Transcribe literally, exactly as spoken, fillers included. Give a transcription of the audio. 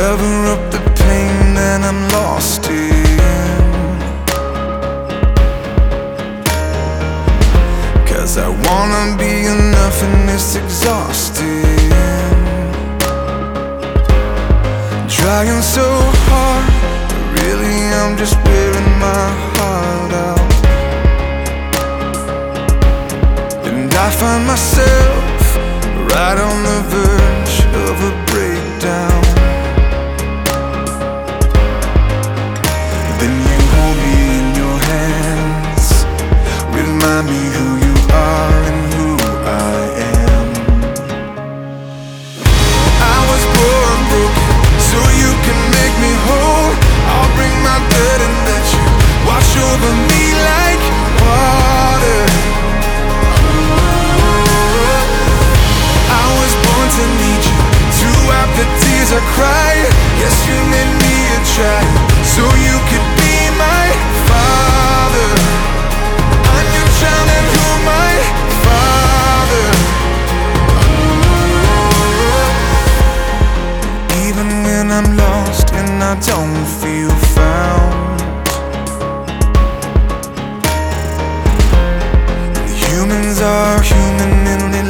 cover up the pain that I'm lost in, 'cause I wanna be enough and it's exhausting. Trying so hard, but really I'm just wearing my heart out. And I find myself right on the verge of a breakdown. Then you hold me in your hands, remind me who you are and who I am. I was born broken, so you can make me whole. I'll bring my blood and let you wash over me like water. I was born to need you, to wipe the tears I cry. Yes, you made me a child, so you could be my father. I'm your child and you're my father. Even when I'm lost and I don't feel found, humans are human and